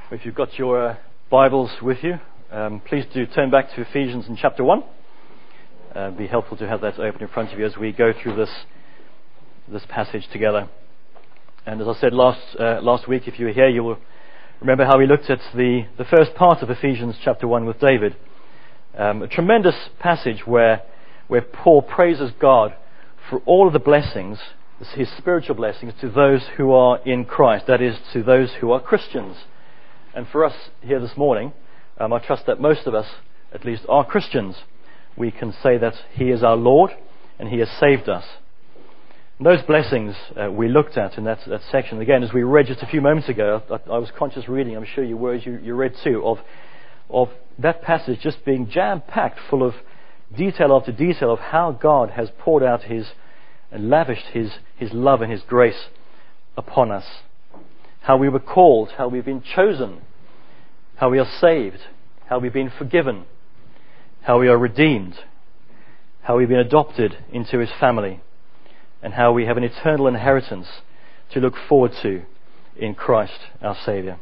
If you've got your Bibles with you, please do turn back to Ephesians in chapter 1. It'd be helpful to have that open in front of you as we go through this passage together. And as I said last week, if you were here, you will remember how we looked at the first part of Ephesians chapter 1 with David. A tremendous passage where Paul praises God for all of the blessings, his spiritual blessings, to those who are in Christ, that is, to those who are Christians. And for us here this morning, I trust that most of us, at least, are Christians. We can say that He is our Lord and He has saved us. And those blessings we looked at in that section, again, as we read just a few moments ago, I was conscious reading, I'm sure you were as you read too, of that passage just being jam-packed full of detail after detail of how God has poured out and lavished His love and His grace upon us. How we were called, how we've been chosen, how we are saved, how we've been forgiven, how we are redeemed, how we've been adopted into His family, and how we have an eternal inheritance to look forward to in Christ our Saviour.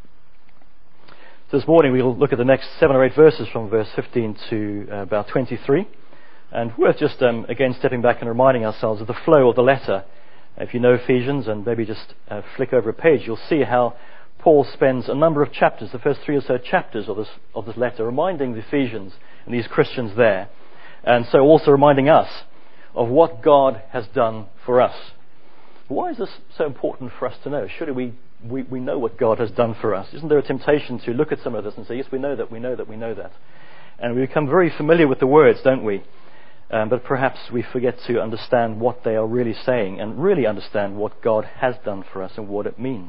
So this morning we'll look at the next 7 or 8 verses from verse 15 to about 23, and worth just again stepping back and reminding ourselves of the flow of the letter. If you know Ephesians, and maybe just flick over a page, you'll see how Paul spends a number of chapters, the first 3 or so chapters of this letter, reminding the Ephesians and these Christians there, and so also reminding us of what God has done for us. Why is this so important for us to know? Surely we know what God has done for us. Isn't there a temptation to look at some of this and say, yes, we know that, we know that, we know that. And we become very familiar with the words, don't we? But perhaps we forget to understand what they are really saying and really understand what God has done for us and what it means.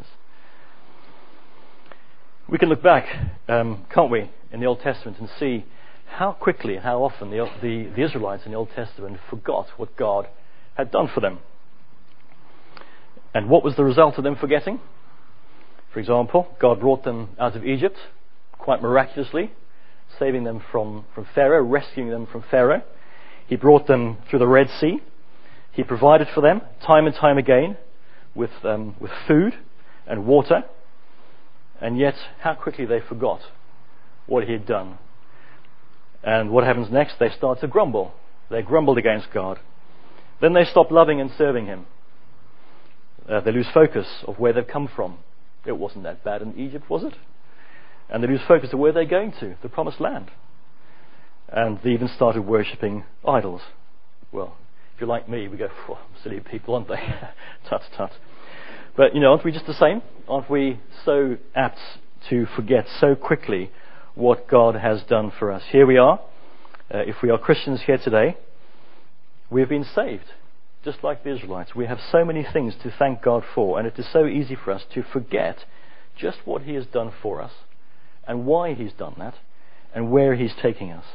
We can look back, can't we, in the Old Testament and see how quickly and how often the Israelites in the Old Testament forgot what God had done for them. And what was the result of them forgetting? For example, God brought them out of Egypt quite miraculously, saving them from Pharaoh, rescuing them from Pharaoh. He brought them through the Red Sea. He provided for them time and time again with food and water. And yet, how quickly they forgot what He had done. And what happens next? They start to grumble. They grumbled against God. Then they stop loving and serving Him. They lose focus of where they've come from. It wasn't that bad in Egypt, was it? And they lose focus of where they're going to, the Promised Land. And they even started worshipping idols. Well, if you're like me, we go, silly people, aren't they? Tut, tut. But, aren't we just the same? Aren't we so apt to forget so quickly what God has done for us? Here we are. If we are Christians here today, we have been saved, just like the Israelites. We have so many things to thank God for, and it is so easy for us to forget just what He has done for us, and why He's done that, and where He's taking us.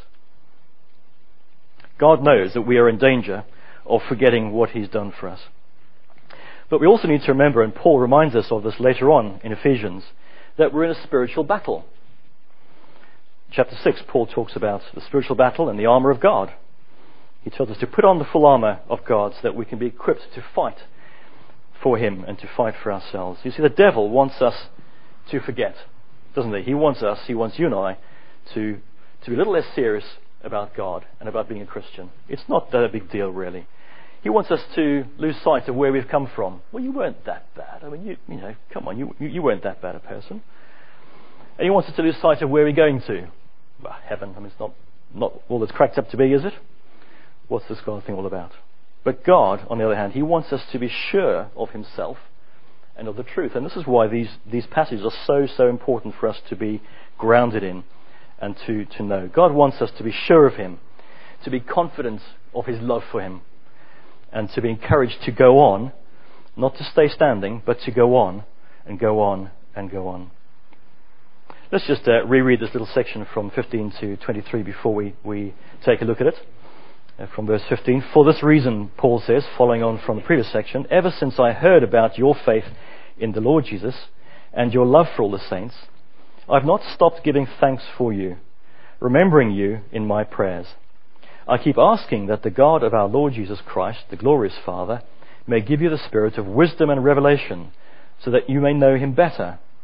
God knows that we are in danger of forgetting what He's done for us. But we also need to remember, and Paul reminds us of this later on in Ephesians, that we're in a spiritual battle. Chapter 6, Paul talks about the spiritual battle and the armour of God. He tells us to put on the full armour of God so that we can be equipped to fight for Him and to fight for ourselves. You see, the devil wants us to forget, doesn't he? He wants you and I to be a little less serious about God and about being a Christian. It's not that a big deal, really. He wants us to lose sight of where we've come from. Well, you weren't that bad. I mean, come on, you weren't that bad a person. And He wants us to lose sight of where we're going to. Well, heaven, I mean, it's not all it's cracked up to be, is it? What's this kind of thing all about? But God, on the other hand, He wants us to be sure of Himself and of the truth. And this is why these passages are so important for us to be grounded in and to know. God wants us to be sure of Him, to be confident of His love for Him, and to be encouraged to go on, not to stay standing, but to go on and go on and go on. Let's just reread this little section from 15 to 23 before we take a look at it. From verse 15, for this reason, Paul says, following on from the previous section, ever since I heard about your faith in the Lord Jesus and your love for all the saints, I've not stopped giving thanks for you, remembering you in my prayers. I keep asking that the God of our Lord Jesus Christ, the glorious Father, may give you the spirit of wisdom and revelation, so that you may know Him better,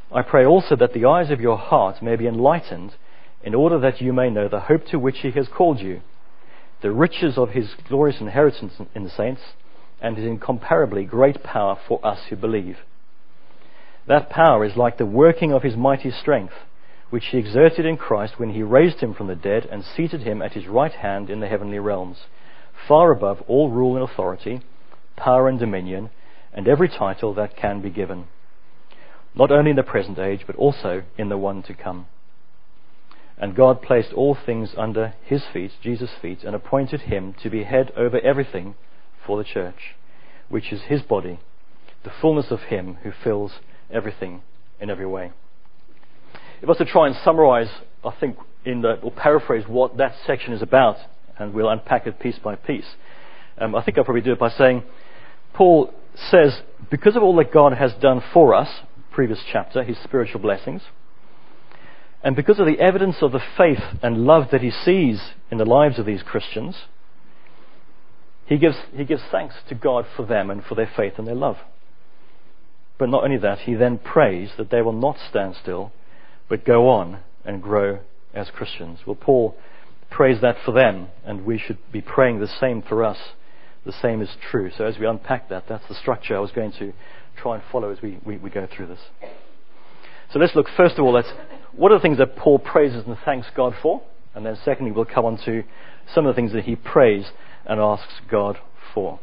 I pray also that the eyes of your heart may be enlightened, in order that you may know the hope to which he has called you, the riches of his glorious inheritance in the saints, and his incomparably great power for us who believe. That power is like the working of his mighty strength, which he exerted in Christ when he raised him from the dead and seated him at his right hand in the heavenly realms, far above all rule and authority, power and dominion, and every title that can be given, not only in the present age, but also in the one to come. And God placed all things under his feet, Jesus' feet, and appointed him to be head over everything for the church, which is his body, the fullness of him who fills everything in every way. If I was to try and summarize, I think, or paraphrase what that section is about, and we'll unpack it piece by piece, I think I'll probably do it by saying, Paul says, because of all that God has done for us, previous chapter, his spiritual blessings, and because of the evidence of the faith and love that he sees in the lives of these Christians, he gives thanks to God for them and for their faith and their love. But not only that, he then prays that they will not stand still, but go on and grow as Christians. Well, Paul prays that for them, and we should be praying the same for us. The same is true. So as we unpack that, that's the structure I was going to try and follow as we go through this. So let's look first of all at what are the things that Paul praises and thanks God for, and then secondly we'll come on to some of the things that he prays and asks God for.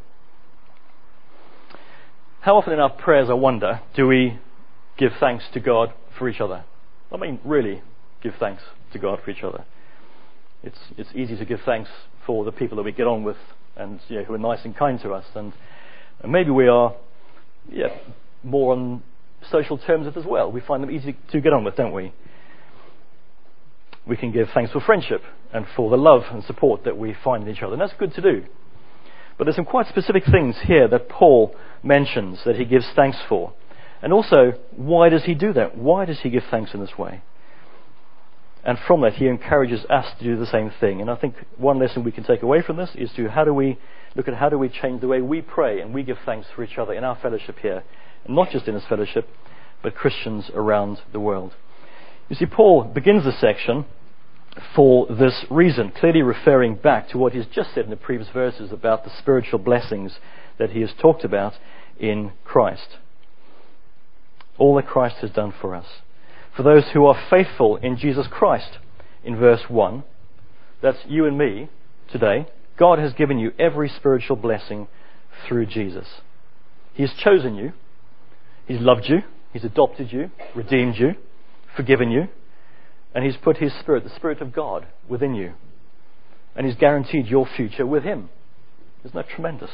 How often in our prayers, I wonder, do we give thanks to God for each other? I mean, really give thanks to God for each other. It's easy to give thanks for the people that we get on with and who are nice and kind to us, and maybe we are more on social terms as well. We find them easy to get on with, don't we? We can give thanks for friendship and for the love and support that we find in each other, and that's good to do. But there's some quite specific things here that Paul mentions that he gives thanks for. And also, why does he do that? Why does he give thanks in this way? And from that, he encourages us to do the same thing. And I think one lesson we can take away from this is how do we change the way we pray and we give thanks for each other in our fellowship here. And not just in this fellowship, but Christians around the world. You see, Paul begins the section for this reason, clearly referring back to what he's just said in the previous verses about the spiritual blessings that he has talked about in Christ. All that Christ has done for us. For those who are faithful in Jesus Christ, in verse 1, that's you and me today, God has given you every spiritual blessing through Jesus. He has chosen you, He's loved you, He's adopted you, redeemed you, forgiven you, and He's put His Spirit, the Spirit of God, within you. And He's guaranteed your future with Him. Isn't that tremendous?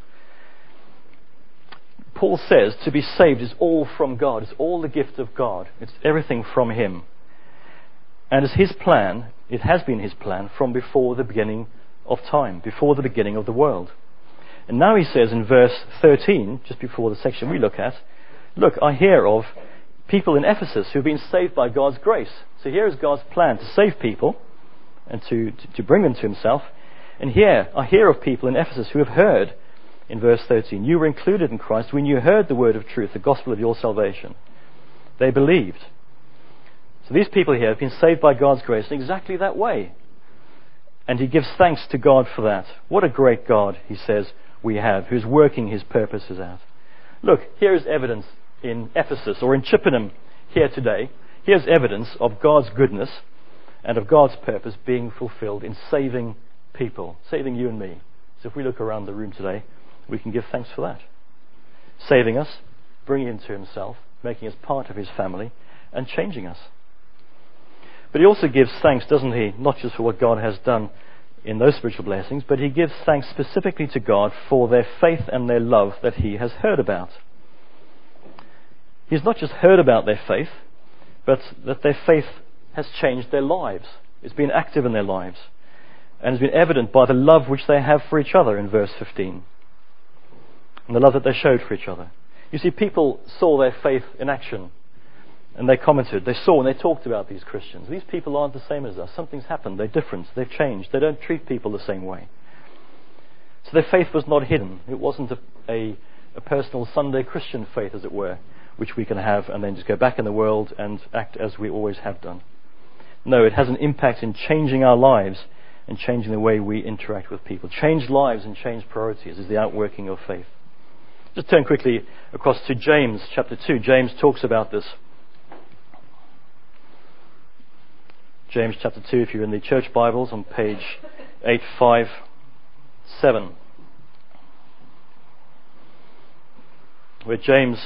Paul says to be saved is all from God. It's all the gift of God. It's everything from Him. And it's His plan, it has been His plan from before the beginning of time, before the beginning of the world. And now he says in verse 13, just before the section we look at, look, I hear of people in Ephesus who've been saved by God's grace. So here is God's plan to save people and to bring them to Himself. And here, I hear of people in Ephesus who have heard, in verse 13, you were included in Christ when you heard the word of truth, the gospel of your salvation. They believed. So these people here have been saved by God's grace in exactly that way. And he gives thanks to God for that. What a great God, he says, we have, who's working His purposes out. Look, here is evidence in Ephesus, or in Chippenham here today. Here's evidence of God's goodness and of God's purpose being fulfilled in saving people, saving you and me. So if we look around the room today, we can give thanks for that. Saving us, bringing us to Himself, making us part of His family, and changing us. But he also gives thanks, doesn't he, not just for what God has done in those spiritual blessings, but he gives thanks specifically to God for their faith and their love that he has heard about. He's not just heard about their faith, but that their faith has changed their lives. It's been active in their lives. And has been evident by the love which they have for each other in verse 15. And the love that they showed for each other. You see, people saw their faith in action. And they commented, they saw and they talked about these Christians. These people aren't the same as us. Something's happened. They're different. They've changed. They don't treat people the same way. So their faith was not hidden. It wasn't a personal Sunday Christian faith, as it were, which we can have and then just go back in the world and act as we always have done. No, it has an impact in changing our lives and changing the way we interact with people. Changed lives and changed priorities is the outworking of faith. Just turn quickly across to James chapter 2. James talks about this. James chapter 2, if you're in the church Bibles, on page 857. Where James,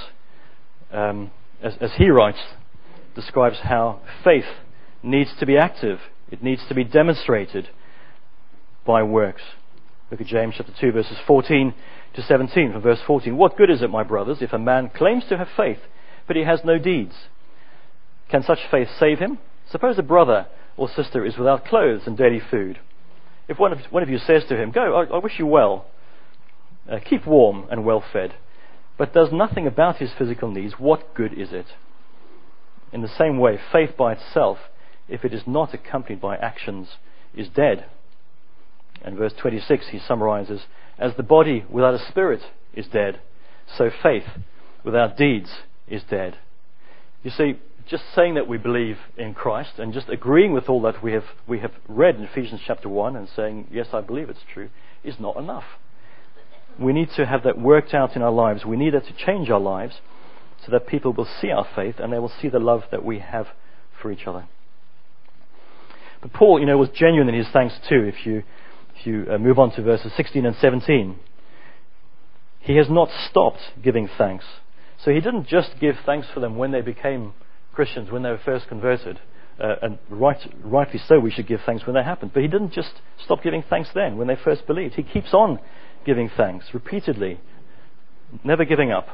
as he writes, describes how faith needs to be active. It needs to be demonstrated by works. Look at James chapter 2, verses 14 to 17. From verse 14, "What good is it, my brothers, if a man claims to have faith, but he has no deeds? Can such faith save him? Suppose a brother or sister is without clothes and daily food. If one of you says to him, 'Go, I wish you well, keep warm and well fed,' but does nothing about his physical needs, what good is it? In the same way, faith by itself, if it is not accompanied by actions, is dead." And verse 26 he summarizes, "As the body without a spirit is dead, so faith without deeds is dead." You see, just saying that we believe in Christ and just agreeing with all that we have read in Ephesians chapter 1 and saying, "Yes, I believe it's true," is not enough. We need to have that worked out in our lives. We need that to change our lives so that people will see our faith and they will see the love that we have for each other. But Paul, was genuine in his thanks too. If you move on to verses 16 and 17, he has not stopped giving thanks. So he didn't just give thanks for them when they became Christians, when they were first converted, and rightly so we should give thanks when that happened. But he didn't just stop giving thanks then, when they first believed. He keeps on giving thanks repeatedly, never giving up.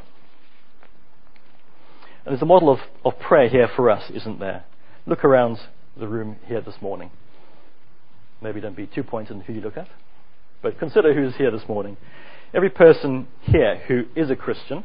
And there's a model of prayer here for us, isn't there? Look around the room here this morning. Maybe don't be too pointed in who you look at, but consider who's here this morning. Every person here who is a Christian,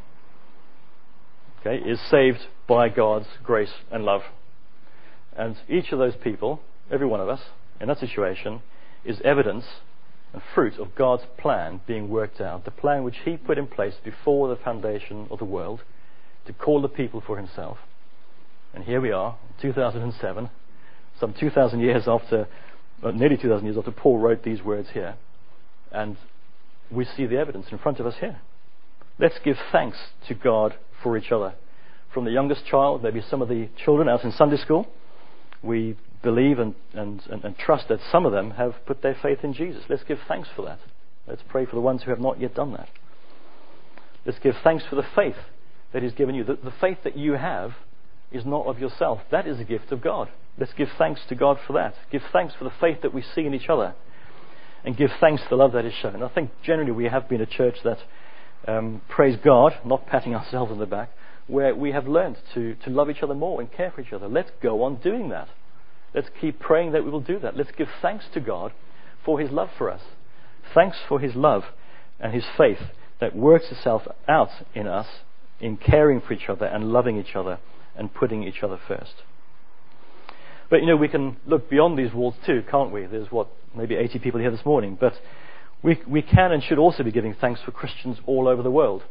is saved by God's grace and love. And each of those people, every one of us, in that situation, is evidence and fruit of God's plan being worked out. The plan which He put in place before the foundation of the world to call the people for Himself. And here we are, 2007, some 2,000 years after, nearly 2,000 years after Paul wrote these words here. And we see the evidence in front of us here. Let's give thanks to God for each other. From the youngest child, maybe some of the children out in Sunday school, we believe and trust that some of them have put their faith in Jesus. Let's give thanks for that. Let's pray for the ones who have not yet done that. Let's give thanks for the faith that He's given you. The faith that you have is not of yourself. That is a gift of God. Let's give thanks to God for that. Give thanks for the faith that we see in each other. And give thanks for the love that is shown. I think generally we have been a church that, praise God, not patting ourselves on the back, where we have learned to love each other more and care for each other. Let's go on doing that. Let's keep praying that we will do that. Let's give thanks to God for His love for us. Thanks for His love and His faith that works itself out in us in caring for each other and loving each other and putting each other first. But we can look beyond these walls too, can't we? There's maybe 80 people here this morning, but we can and should also be giving thanks for Christians all over the world.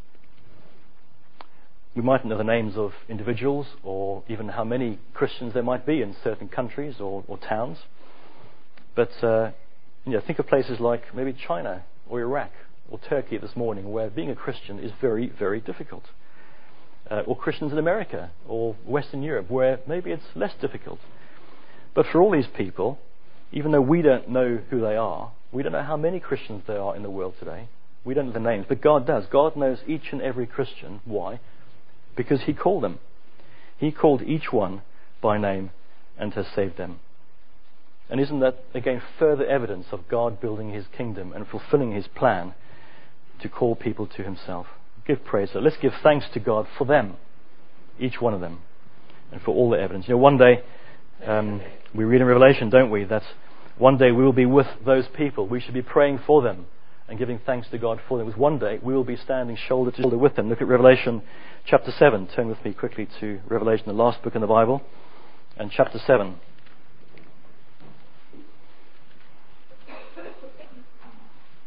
We mightn't know the names of individuals or even how many Christians there might be in certain countries or towns. But think of places like maybe China or Iraq or Turkey this morning, where being a Christian is very, very difficult. Or Christians in America or Western Europe, where maybe it's less difficult. But for all these people, even though we don't know who they are, we don't know how many Christians there are in the world today. We don't know the names, but God does. God knows each and every Christian. Why? Because He called them. He called each one by name and has saved them. And isn't that, again, further evidence of God building His kingdom and fulfilling His plan to call people to Himself? Give praise. So let's give thanks to God for them, each one of them, and for all the evidence. One day, we read in Revelation, don't we, that one day we will be with those people. We should be praying for them and giving thanks to God for them. Because one day we will be standing shoulder to shoulder with them. Look at Revelation chapter 7. Turn with me quickly to Revelation, the last book in the Bible, and chapter 7.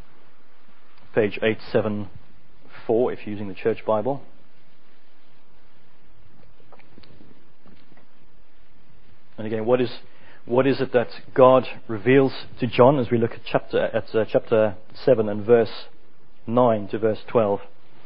Page 874, if you're using the Church Bible. And again, what is it that God reveals to John as we look at chapter 7 and verse 9 to verse 12?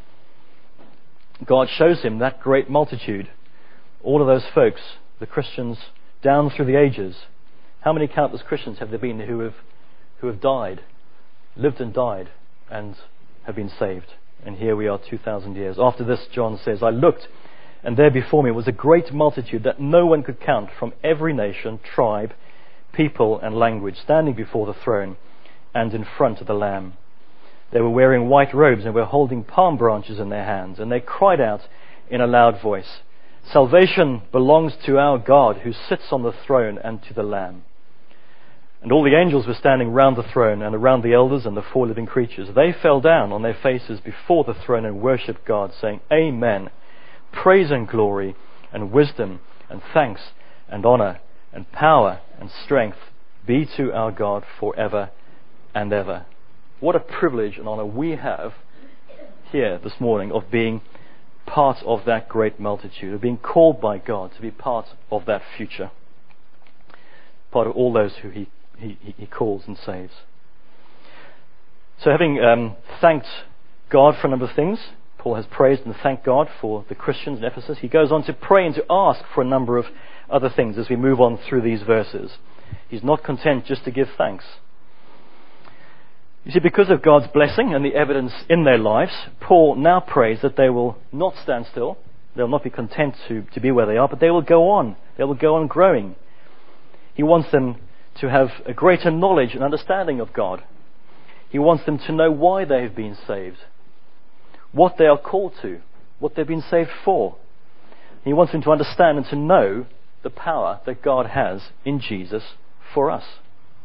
God shows him that great multitude, all of those folks, the Christians down through the ages. How many countless Christians have there been who have died, lived and died, and have been saved? And here we are 2,000 years. After this, John says, I looked, and there before me was a great multitude that no one could count, from every nation, tribe, people, and language, standing before the throne and in front of the Lamb. They were wearing white robes and were holding palm branches in their hands, and they cried out in a loud voice, Salvation belongs to our God who sits on the throne and to the Lamb. And all the angels were standing round the throne and around the elders and the four living creatures. They fell down on their faces before the throne and worshipped God, saying, Amen. Praise and glory and wisdom and thanks and honor and power and strength be to our God forever and ever. What a privilege and honor we have here this morning of being part of that great multitude, of being called by God to be part of that future, part of all those who He calls and saves. So having thanked God for a number of things, Paul has praised and thanked God for the Christians in Ephesus. He goes on to pray and to ask for a number of other things as we move on through these verses. He's not content just to give thanks. You see, because of God's blessing and the evidence in their lives, Paul now prays that they will not stand still. They'll not be content to be where they are, but they will go on. They will go on growing. He wants them to have a greater knowledge and understanding of God. He wants them to know why they have been saved, what they are called to, what they've been saved for. He wants them to understand and to know the power that God has in Jesus for us.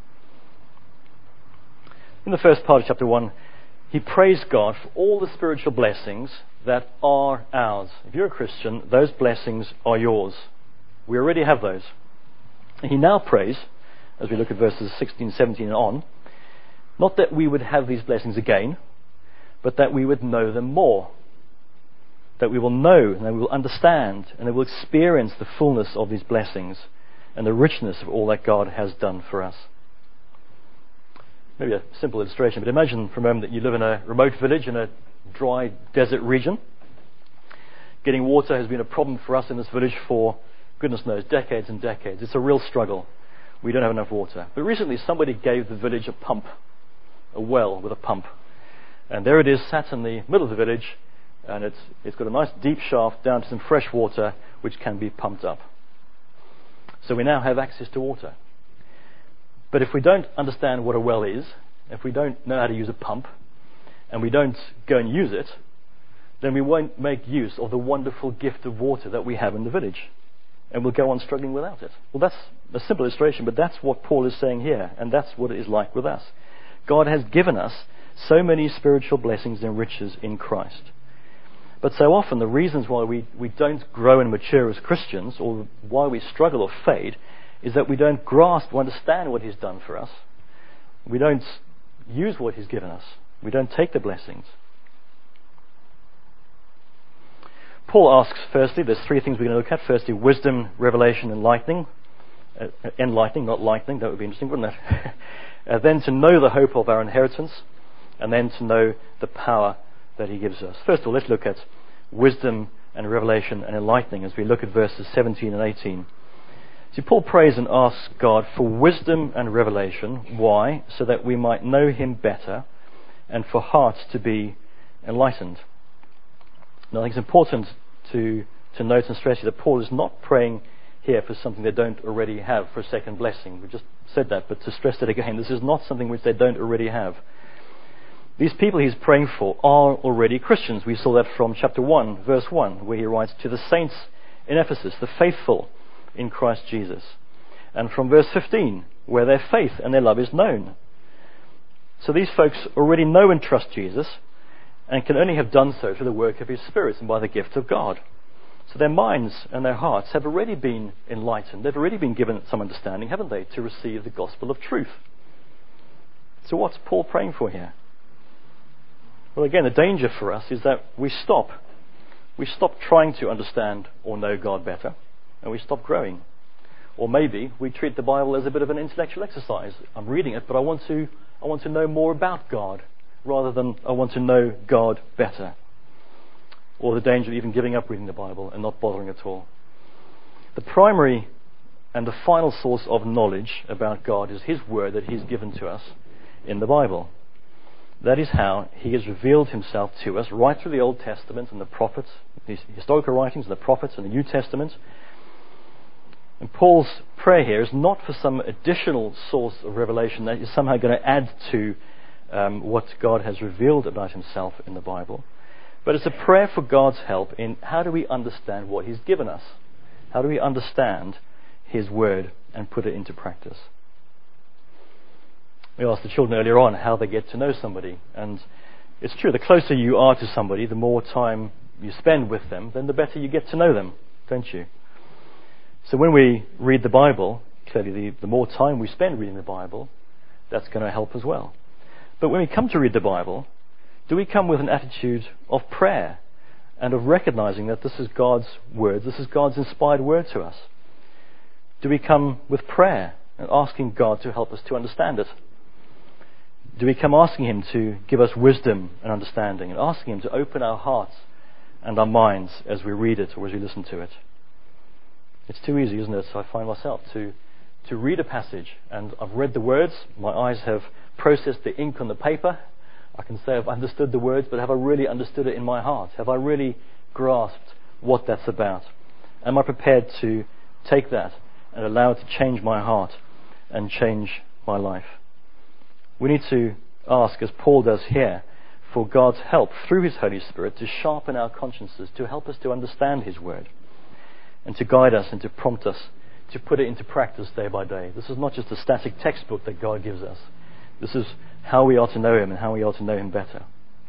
In the first part of chapter 1, he praised God for all the spiritual blessings that are ours. If you're a Christian, those blessings are yours. We already have those. And he now prays, as we look at verses 16, 17 and on, not that we would have these blessings again, but that we would know them more. That we will know and that we will understand and that we will experience the fullness of these blessings and the richness of all that God has done for us. Maybe a simple illustration, but imagine for a moment that you live in a remote village in a dry desert region. Getting water has been a problem for us in this village for, goodness knows, decades and decades. It's a real struggle. We don't have enough water. But recently somebody gave the village a pump, a well with a pump. And there it is, sat in the middle of the village, and it's got a nice deep shaft down to some fresh water which can be pumped up. So we now have access to water. But if we don't understand what a well is, if we don't know how to use a pump, and we don't go and use it, then we won't make use of the wonderful gift of water that we have in the village. And we'll go on struggling without it. Well, that's a simple illustration, but that's what Paul is saying here, and that's what it is like with us. God has given us so many spiritual blessings and riches in Christ. But so often the reasons why we don't grow and mature as Christians, or why we struggle or fade, is that we don't grasp or understand what He's done for us. We don't use what He's given us. We don't take the blessings. Paul asks, firstly, there's three things we're going to look at. Firstly, wisdom, revelation, enlightening. Enlightening, not lightning. That would be interesting, wouldn't it? Then to know the hope of our inheritance, and then to know the power that He gives us. First of all, let's look at wisdom and revelation and enlightening as we look at verses 17 and 18. See, Paul prays and asks God for wisdom and revelation. Why? So that we might know Him better and for hearts to be enlightened. Now, I think it's important to note and stress here that Paul is not praying here for something they don't already have, for a second blessing. We just said that, but to stress that again, this is not something which they don't already have. These people he's praying for are already Christians. We saw that from chapter 1, verse 1, where he writes, to the saints in Ephesus, the faithful in Christ Jesus. And from verse 15, where their faith and their love is known. So these folks already know and trust Jesus, and can only have done so through the work of His Spirit and by the gift of God. So their minds and their hearts have already been enlightened. They've already been given some understanding, haven't they, to receive the gospel of truth. So what's Paul praying for here? Well, again, the danger for us is that we stop trying to understand or know God better, and we stop growing. Or maybe we treat the Bible as a bit of an intellectual exercise. I'm reading it, but I want to know more about God rather than I want to know God better. Or the danger of even giving up reading the Bible and not bothering at all. The primary and the final source of knowledge about God is His Word that He's given to us in the Bible. That is how He has revealed Himself to us right through the Old Testament and the prophets, the historical writings and the prophets and the New Testament. And Paul's prayer here is not for some additional source of revelation that is somehow going to add to what God has revealed about Himself in the Bible. But it's a prayer for God's help in how do we understand what He's given us? How do we understand His Word and put it into practice? We asked the children earlier on how they get to know somebody. And it's true, the closer you are to somebody, the more time you spend with them, then the better you get to know them, don't you? So when we read the Bible, clearly the more time we spend reading the Bible, that's going to help as well. But when we come to read the Bible, do we come with an attitude of prayer and of recognizing that this is God's Word, this is God's inspired Word to us? Do we come with prayer and asking God to help us to understand it? Do we come asking Him to give us wisdom and understanding and asking Him to open our hearts and our minds as we read it or as we listen to it? It's too easy, isn't it? So I find myself to read a passage and I've read the words, my eyes have processed the ink on the paper. I can say I've understood the words, but have I really understood it in my heart? Have I really grasped what that's about? Am I prepared to take that and allow it to change my heart and change my life? We need to ask, as Paul does here, for God's help through His Holy Spirit to sharpen our consciences, to help us to understand His Word, and to guide us and to prompt us to put it into practice day by day. This is not just a static textbook that God gives us. This is how we are to know Him and how we are to know Him better.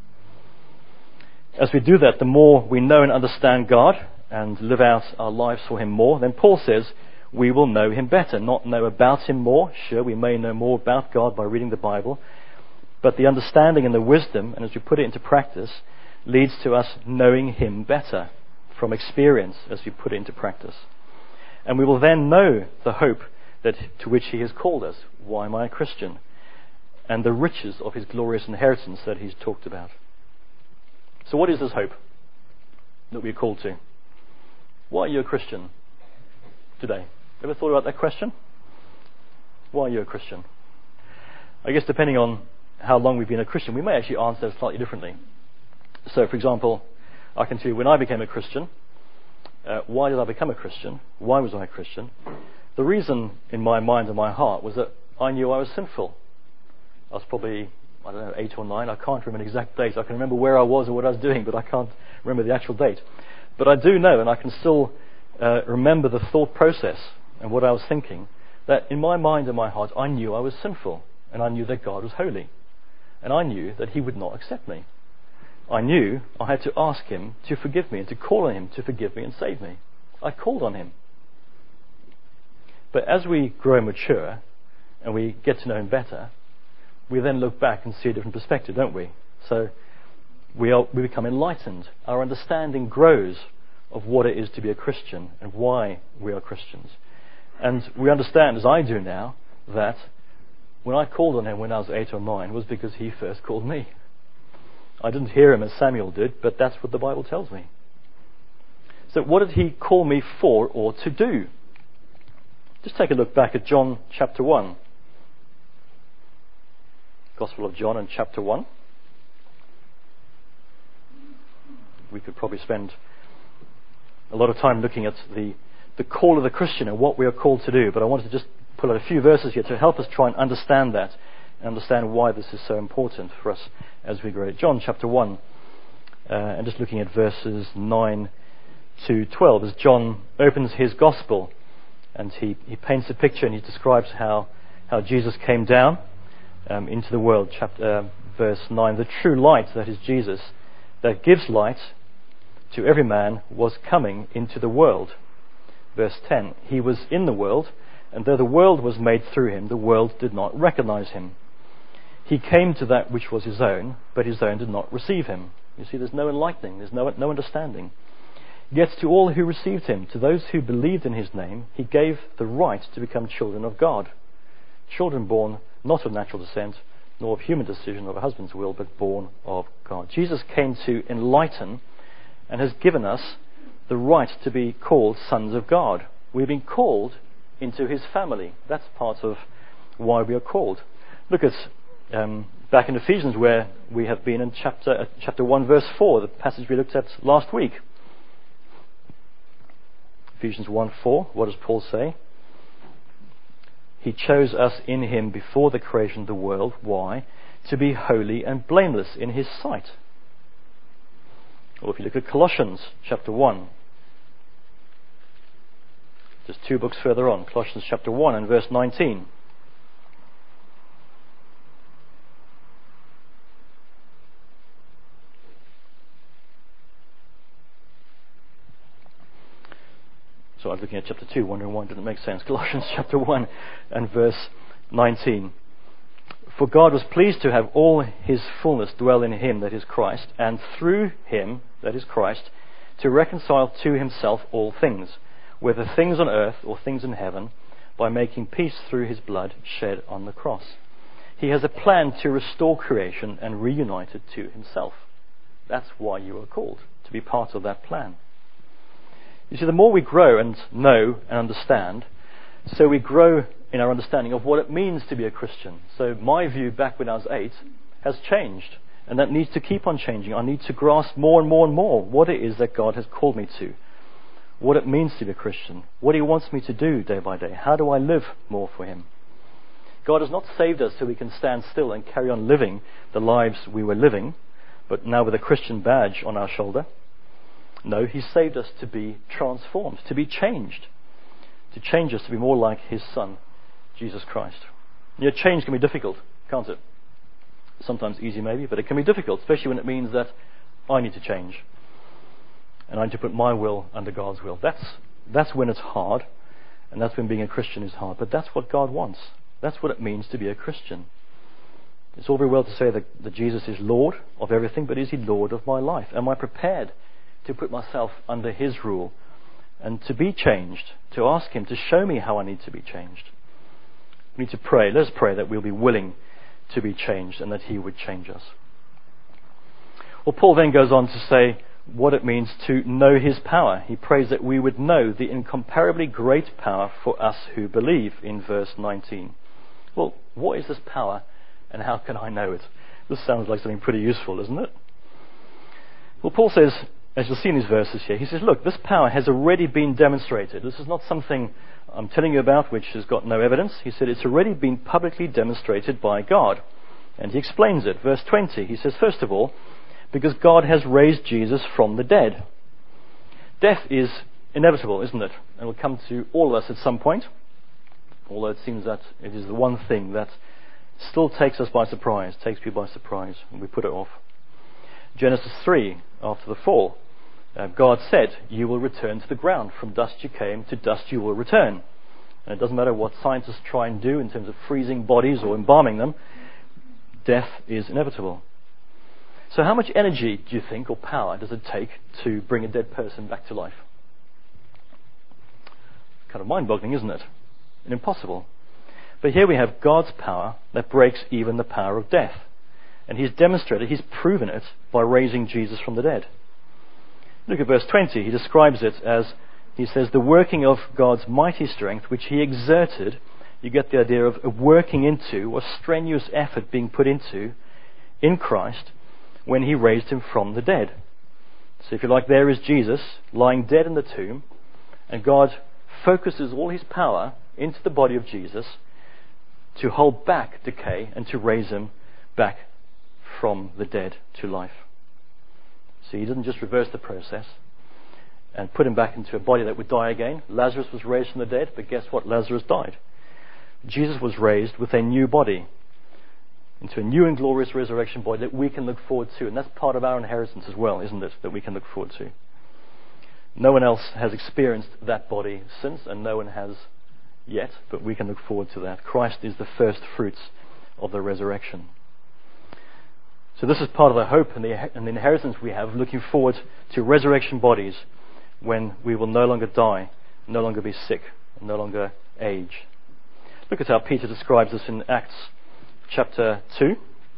As we do that, the more we know and understand God and live out our lives for Him more, then Paul says we will know Him better, not know about Him more. Sure, we may know more about God by reading the Bible, but the understanding and the wisdom, and as we put it into practice, leads to us knowing Him better from experience as we put it into practice. And we will then know the hope to which He has called us. Why am I a Christian? And the riches of His glorious inheritance that He's talked about. So what is this hope that we're called to? Why are you a Christian today? Ever thought about that question? Why are you a Christian? I guess depending on how long we've been a Christian, we may actually answer slightly differently. So, for example, I can tell you when I became a Christian, why did I become a Christian? Why was I a Christian? The reason in my mind and my heart was that I knew I was sinful. I was probably, 8 or 9. I can't remember the exact date. I can remember where I was and what I was doing, but I can't remember the actual date. But I do know, and I can still remember the thought process and what I was thinking, that in my mind and my heart, I knew I was sinful, and I knew that God was holy, and I knew that He would not accept me. I knew I had to ask Him to forgive me and to call on Him to forgive me and save me. I called on Him. But as we grow and mature and we get to know Him better, we then look back and see a different perspective, don't we? So we become enlightened. Our understanding grows of what it is to be a Christian and why we are Christians. And we understand, as I do now, that when I called on Him when I was 8 or 9 was because He first called me. I didn't hear Him as Samuel did, but that's what the Bible tells me. So what did He call me for or to do? Just take a look back at John chapter 1. Gospel of John and chapter 1. We could probably spend a lot of time looking at the call of the Christian and what we are called to do, but I wanted to just pull out a few verses here to help us try and understand that and understand why this is so important for us as we grow. John chapter 1, and just looking at verses 9 to 12, as John opens his gospel and he paints a picture and he describes how Jesus came down into the world. Verse 9, the true light, that is Jesus, that gives light to every man, was coming into the world. Verse 10, He was in the world, and though the world was made through Him, the world did not recognize Him. He came to that which was His own, but His own did not receive Him. You see, there's no enlightening, there's no understanding. Yet to all who received him, to those who believed in his name, he gave the right to become children of God. Children born not of natural descent, nor of human decision or of a husband's will, but born of God. Jesus came to enlighten and has given us the right to be called sons of God. We've been called into his family. That's part of why we are called. Look at back in Ephesians, where we have been in chapter 1, verse 4, the passage we looked at last week. Ephesians 1:4, what does Paul say? He chose us in him before the creation of the world. Why? To be holy and blameless in his sight. Or if you look at Colossians chapter 1, just 2 books further on, Colossians chapter 1 and verse 19. So I was looking at chapter 2, wondering why it didn't make sense. Colossians chapter 1 and verse 19. For God was pleased to have all his fullness dwell in him, that is Christ, and through him, that is Christ, to reconcile to himself all things, whether things on earth or things in heaven, by making peace through his blood shed on the cross. He has a plan to restore creation and reunite it to himself. That's why you are called, to be part of that plan. You see, the more we grow and know and understand, so we grow in our understanding of what it means to be a Christian. So my view back when I was 8 has changed, and that needs to keep on changing. I need to grasp more and more and more what it is that God has called me to, what it means to be a Christian, what he wants me to do day by day. How do I live more for him? God has not saved us so we can stand still and carry on living the lives we were living, but now with a Christian badge on our shoulder. No, he saved us to be transformed, to be changed, to change us to be more like his Son, Jesus Christ. You know, change can be difficult, can't it? Sometimes easy maybe, but it can be difficult, especially when it means that I need to change and I need to put my will under God's will. That's when it's hard, and that's when being a Christian is hard. But that's what God wants. That's what it means to be a Christian. It's all very well to say that Jesus is Lord of everything, but is he Lord of my life? Am I prepared to put myself under his rule and to be changed, to ask him to show me how I need to be changed? We need to pray. Let's pray that we'll be willing to be changed and that he would change us. Well, Paul then goes on to say what it means to know his power. He prays that we would know the incomparably great power for us who believe in verse 19. Well, what is this power and how can I know it? This sounds like something pretty useful, doesn't it? Well, Paul says, as you'll see in these verses here, he says, look, this power has already been demonstrated. This is not something I'm telling you about which has got no evidence. He said it's already been publicly demonstrated by God. And he explains it. Verse 20, he says, first of all, because God has raised Jesus from the dead. Death is inevitable, isn't it? And will come to all of us at some point, although it seems that it is the one thing that still takes us by surprise, takes people by surprise, and we put it off. Genesis 3, after the fall, God said, you will return to the ground. From dust you came, to dust you will return. And it doesn't matter what scientists try and do in terms of freezing bodies or embalming them, death is inevitable. So how much energy do you think, or power, does it take to bring a dead person back to life? Kind of mind-boggling, isn't it? And impossible. But here we have God's power that breaks even the power of death. And he's demonstrated, he's proven it by raising Jesus from the dead. Look at verse 20. He describes it as, he says, the working of God's mighty strength, which he exerted. You get the idea of working into, or strenuous effort being put into, in Christ, when he raised him from the dead. So if you like, there is Jesus lying dead in the tomb, and God focuses all his power into the body of Jesus to hold back decay and to raise him back from the dead to life. So he doesn't just reverse the process and put him back into a body that would die again. Lazarus was raised from the dead, but guess what? Lazarus died. Jesus was raised with a new body, into a new and glorious resurrection body that we can look forward to. And that's part of our inheritance as well, isn't it? That we can look forward to. No one else has experienced that body since, and no one has yet, but we can look forward to that. Christ is the first fruits of the resurrection. So this is part of the hope and the inheritance we have, looking forward to resurrection bodies when we will no longer die, no longer be sick, no longer age. Look at how Peter describes this in Acts chapter 2.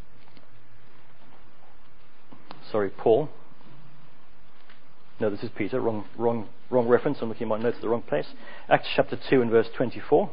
Paul. No, this is Peter. Wrong reference. I'm looking at my notes at the wrong place. Acts chapter 2 and verse 24.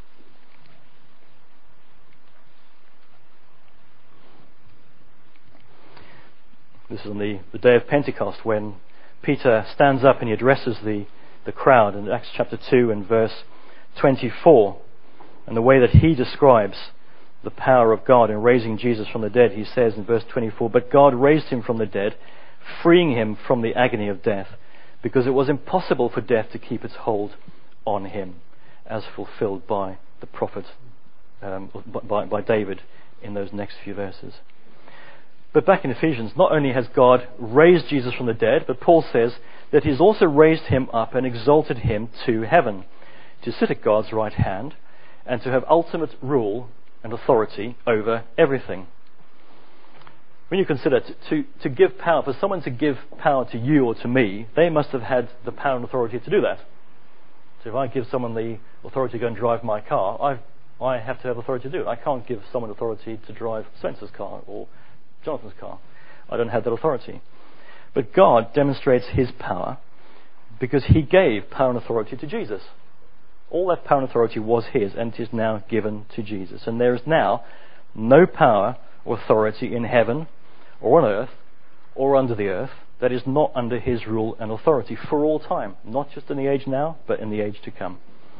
This is on the day of Pentecost when Peter stands up and he addresses the crowd in Acts chapter 2 and verse 24. And the way that he describes the power of God in raising Jesus from the dead, he says in verse 24, "But God raised him from the dead, freeing him from the agony of death, because it was impossible for death to keep its hold on him," as fulfilled by the prophet, by David in those next few verses. But back in Ephesians, not only has God raised Jesus from the dead, but Paul says that he's also raised him up and exalted him to heaven, to sit at God's right hand, and to have ultimate rule and authority over everything. When you consider to give power, for someone to give power to you or to me, they must have had the power and authority to do that. So if I give someone the authority to go and drive my car, I have to have authority to do it. I can't give someone authority to drive Spencer's car or Jonathan's car. I don't have that authority. But God demonstrates his power because he gave power and authority to Jesus. All that power and authority was his, and it is now given to Jesus. And there is now no power or authority in heaven or on earth or under the earth that is not under his rule and authority for all time, not just in the age now, but in the age to come.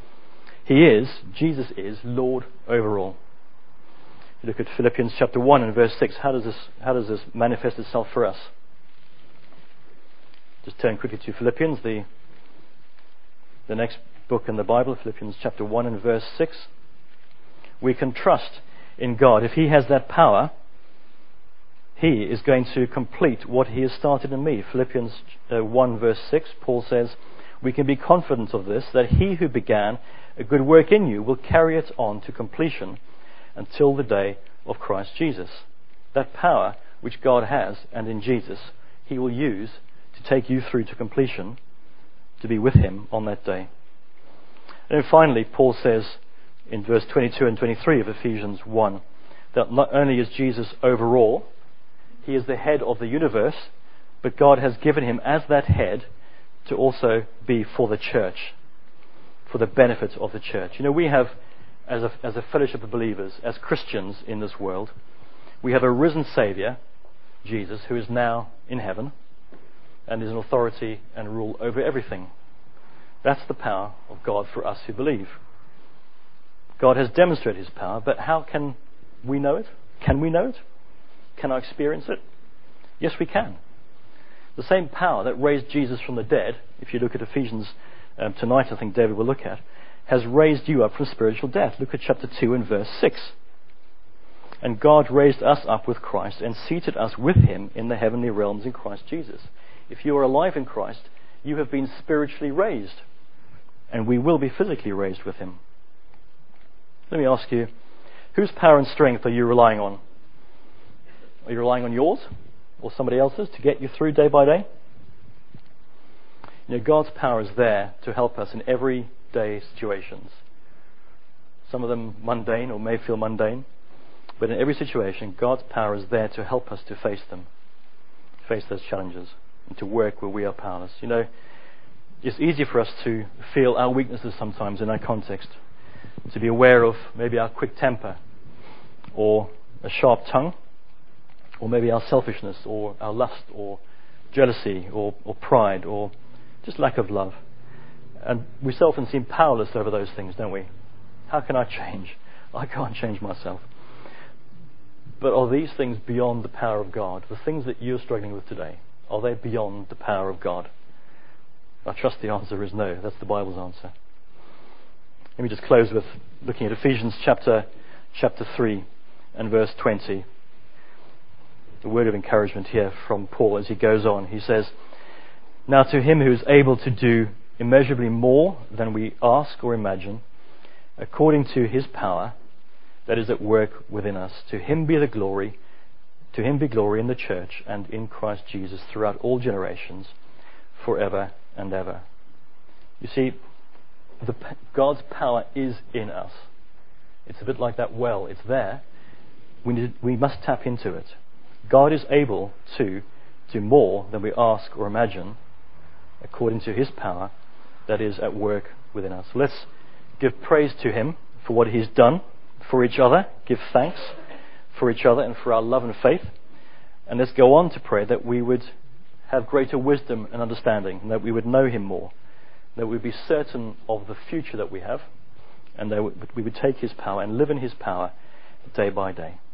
Jesus is Lord over all. You look at Philippians chapter 1 and verse 6. How does this manifest itself for us? Just turn quickly to Philippians, the next book in the Bible, Philippians chapter 1 and verse 6. We can trust in God. If he has that power, he is going to complete what he has started in me. Philippians 1 verse 6, Paul says, "We can be confident of this, that he who began a good work in you will carry it on to completion until the day of Christ Jesus." That power which God has, and in Jesus, he will use to take you through to completion, to be with him on that day. And then finally, Paul says in verse 22 and 23 of Ephesians 1, that not only is Jesus over all, he is the head of the universe, but God has given him as that head to also be for the church, for the benefit of the church. You know, we have, as a fellowship of believers, as Christians in this world, we have a risen Saviour, Jesus, who is now in heaven and is an authority and rule over everything. That's the power of God for us who believe. God has demonstrated his power, but how can we know it? Can we know it? Can I experience it? Yes, we can. The same power that raised Jesus from the dead, if you look at Ephesians tonight, I think David will look at, has raised you up from spiritual death. Look at chapter 2 and verse 6. "And God raised us up with Christ and seated us with him in the heavenly realms in Christ Jesus." If you are alive in Christ, you have been spiritually raised, and we will be physically raised with him. Let me ask you, whose power and strength are you relying on? Are you relying on yours or somebody else's to get you through day by day? You know, God's power is there to help us in everyday situations. Some of them mundane or may feel mundane, but in every situation, God's power is there to help us to face them, face those challenges, and to work where we are powerless. You know, it's easy for us to feel our weaknesses sometimes in our context, to be aware of maybe our quick temper, or a sharp tongue, or maybe our selfishness, or our lust, or jealousy, or pride, or just lack of love. And we so often seem powerless over those things, don't we? How can I change? I can't change myself. But are these things beyond the power of God? The things that you're struggling with today, are they beyond the power of God? I trust the answer is no. That's the Bible's answer. Let me just close with looking at Ephesians chapter 3 and verse 20. The word of encouragement here from Paul as he goes on. He says, "Now to him who is able to do immeasurably more than we ask or imagine, according to his power that is at work within us, to him be glory in the church and in Christ Jesus throughout all generations, forever and ever. You see, God's power is in us. It's a bit like that well. It's there. We must tap into it. God is able to do more than we ask or imagine according to his power that is at work within us. Let's give praise to him for what he's done for each other. Give thanks for each other and for our love and faith. And let's go on to pray that we would have greater wisdom and understanding, and that we would know him more, that we would be certain of the future that we have, and that we would take his power and live in his power day by day.